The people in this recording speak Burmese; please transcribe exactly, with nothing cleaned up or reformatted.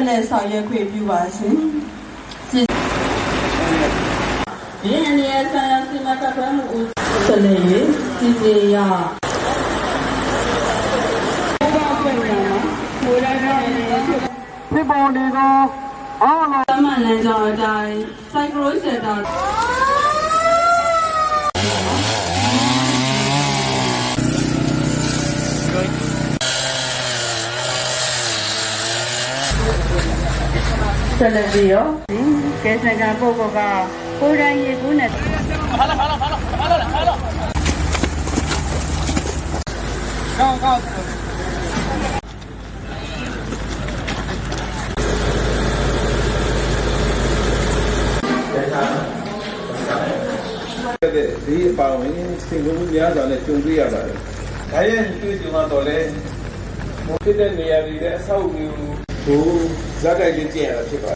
လက်ဆောင်ရွက်ခွင့်ပြုပါရှင်ဒီအနေနဲ့ဆရာစီမံခန့်ခွဲမှုဦးဆက်လက်၍စီစဉ်ရဖြစ်ပေါ်နေသောအားလုံးသမန်လန်ကြောင်းအတိုင်းစိုက်ကရိုးစက်တာဆက်လက်ပြီးတော့ကဲစကံပုဂ္ဂိုလ်ကကိုယ်တိုင်ရေကူးနဲ့ဖားလာဖားလာဖားလာဖားလာဖားလာကောင်းကောင်းဒီအပေါင်းရင်းစင်ကုန်များစွာနဲ့ကြုံတွေ့ရပါတယ်။ဒါရဲ့တွေ့ကြုံတော့လေမိုးဖြစ်တဲ့နေရာတွေနဲ့အဆောက်အဦကိုဇာတ်တိုက်လေးကျင့်ရတာဖြစ်ပါတယ်